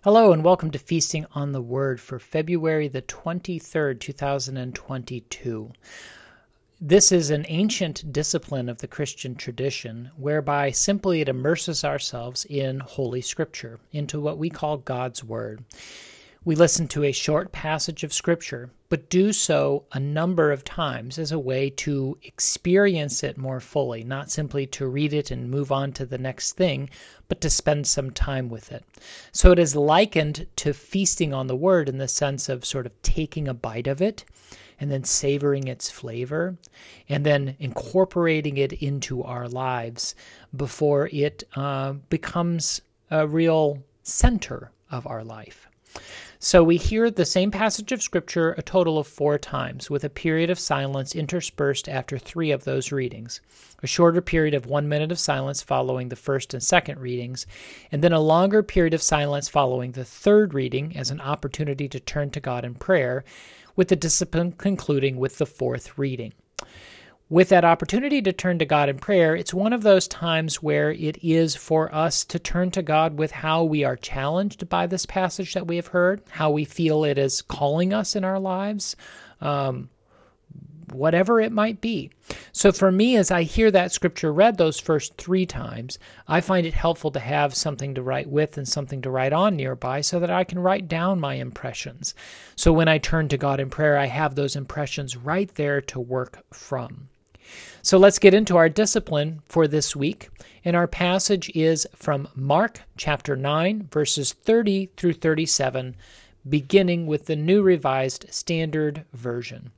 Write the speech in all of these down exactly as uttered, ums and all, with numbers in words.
Hello and welcome to Feasting on the Word for February the twenty-third, two thousand twenty-two. This is an ancient discipline of the Christian tradition whereby simply it immerses ourselves in Holy Scripture, into what we call God's Word. We listen to a short passage of Scripture, but do so a number of times as a way to experience it more fully, not simply to read it and move on to the next thing, but to spend some time with it. So it is likened to feasting on the Word in the sense of sort of taking a bite of it and then savoring its flavor and then incorporating it into our lives before it uh, becomes a real center of our life. So we hear the same passage of Scripture a total of four times, with a period of silence interspersed after three of those readings, a shorter period of one minute of silence following the first and second readings, and then a longer period of silence following the third reading as an opportunity to turn to God in prayer, with the discipline concluding with the fourth reading. With that opportunity to turn to God in prayer, it's one of those times where it is for us to turn to God with how we are challenged by this passage that we have heard, how we feel it is calling us in our lives, um, whatever it might be. So for me, as I hear that scripture read those first three times, I find it helpful to have something to write with and something to write on nearby so that I can write down my impressions. So when I turn to God in prayer, I have those impressions right there to work from. So let's get into our discipline for this week. And our passage is from Mark chapter nine, verses thirty through thirty-seven, beginning with the New Revised Standard Version.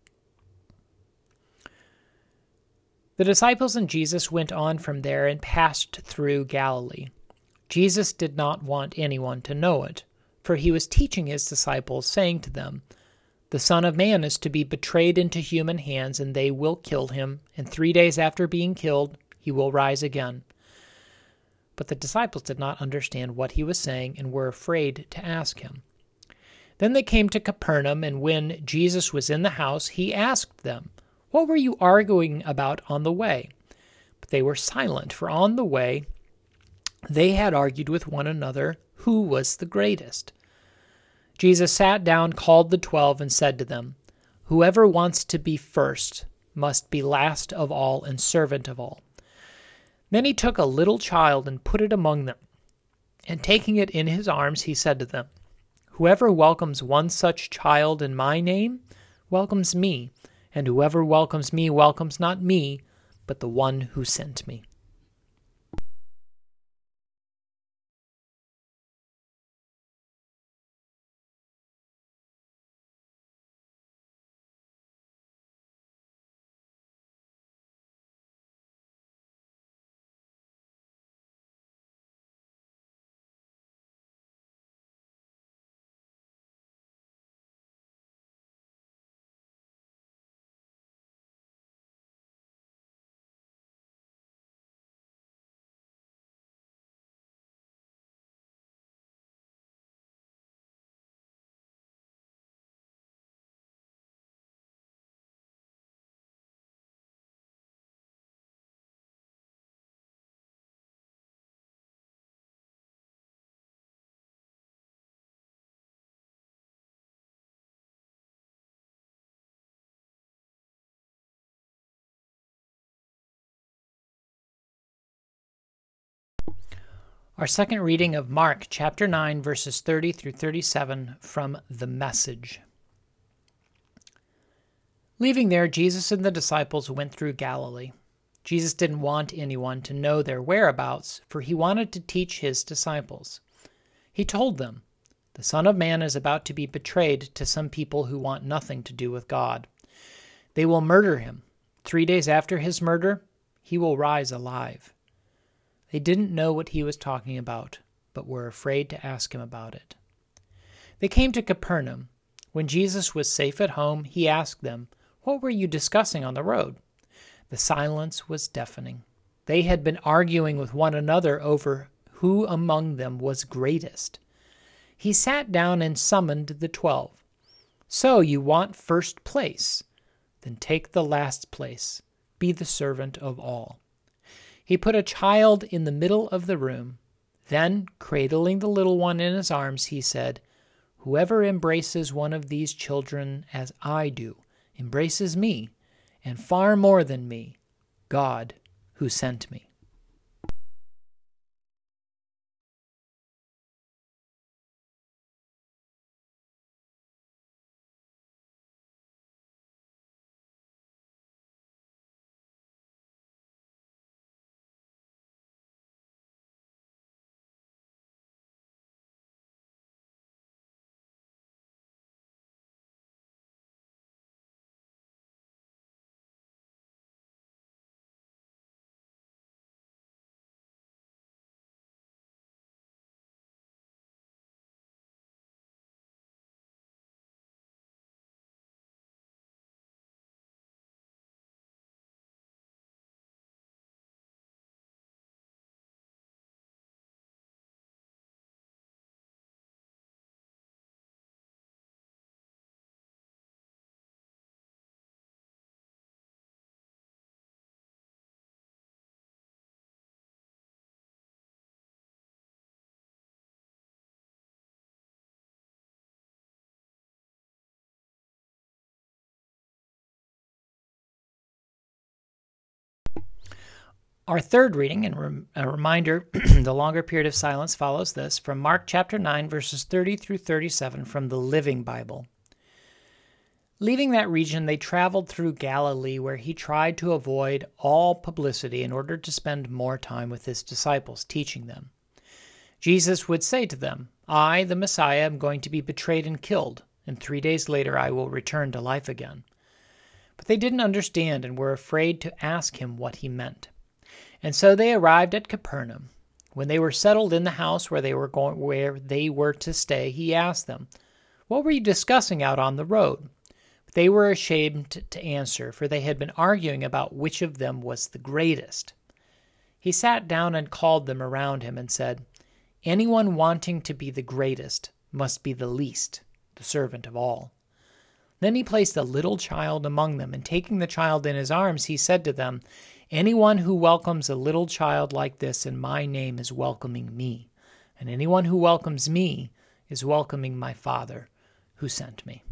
The disciples and Jesus went on from there and passed through Galilee. Jesus did not want anyone to know it, for he was teaching his disciples, saying to them, "The Son of Man is to be betrayed into human hands, and they will kill him, and three days after being killed, he will rise again." But the disciples did not understand what he was saying and were afraid to ask him. Then they came to Capernaum, and when Jesus was in the house, he asked them, "What were you arguing about on the way?" But they were silent, for on the way they had argued with one another who was the greatest. Jesus sat down, called the twelve, and said to them, "Whoever wants to be first must be last of all and servant of all." Then he took a little child and put it among them, and taking it in his arms, he said to them, "Whoever welcomes one such child in my name welcomes me, and whoever welcomes me welcomes not me, but the one who sent me." Our second reading of Mark chapter nine, verses thirty through thirty-seven from the Message. Leaving there, Jesus and the disciples went through Galilee. Jesus didn't want anyone to know their whereabouts, for he wanted to teach his disciples. He told them, "The Son of Man is about to be betrayed to some people who want nothing to do with God. They will murder him. Three days after his murder, he will rise alive." They didn't know what he was talking about, but were afraid to ask him about it. They came to Capernaum. When Jesus was safe at home, he asked them, "What were you discussing on the road?" The silence was deafening. They had been arguing with one another over who among them was greatest. He sat down and summoned the twelve. "So you want first place? Then take the last place. Be the servant of all." He put a child in the middle of the room. Then, cradling the little one in his arms, he said, "Whoever embraces one of these children as I do, embraces me, and far more than me, God who sent me." Our third reading, and a reminder, the longer period of silence follows this, from Mark chapter nine, verses thirty through thirty-seven from the Living Bible. Leaving that region, they traveled through Galilee, where he tried to avoid all publicity in order to spend more time with his disciples, teaching them. Jesus would say to them, "I, the Messiah, am going to be betrayed and killed, and three days later I will return to life again." But they didn't understand and were afraid to ask him what he meant. And so they arrived at Capernaum. When they were settled in the house where they were going, where they were to stay, he asked them, "What were you discussing out on the road?" But they were ashamed to answer, for they had been arguing about which of them was the greatest. He sat down and called them around him and said, "Anyone wanting to be the greatest must be the least, the servant of all." Then he placed a little child among them, and taking the child in his arms, he said to them, "Anyone who welcomes a little child like this in my name is welcoming me, and anyone who welcomes me is welcoming my Father who sent me."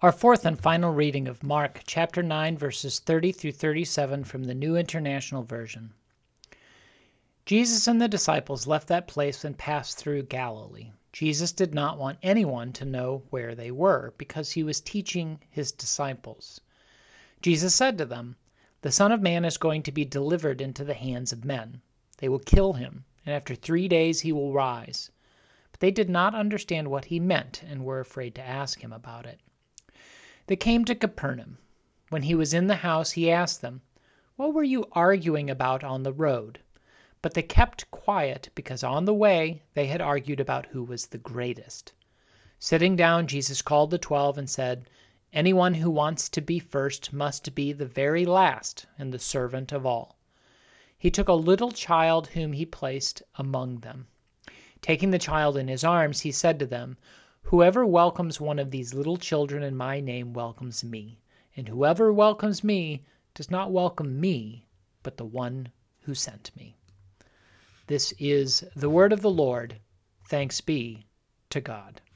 Our fourth and final reading of Mark chapter nine, verses thirty through thirty-seven from the New International Version. Jesus and the disciples left that place and passed through Galilee. Jesus did not want anyone to know where they were, because he was teaching his disciples. Jesus said to them, "The Son of Man is going to be delivered into the hands of men. They will kill him, and after three days he will rise." But they did not understand what he meant and were afraid to ask him about it. They came to Capernaum. When he was in the house, he asked them, "What were you arguing about on the road?" But they kept quiet, because on the way they had argued about who was the greatest. Sitting down, Jesus called the twelve and said, "Anyone who wants to be first must be the very last and the servant of all." He took a little child whom he placed among them. Taking the child in his arms, he said to them, "Whoever welcomes one of these little children in my name welcomes me, and whoever welcomes me does not welcome me, but the one who sent me." This is the word of the Lord. Thanks be to God.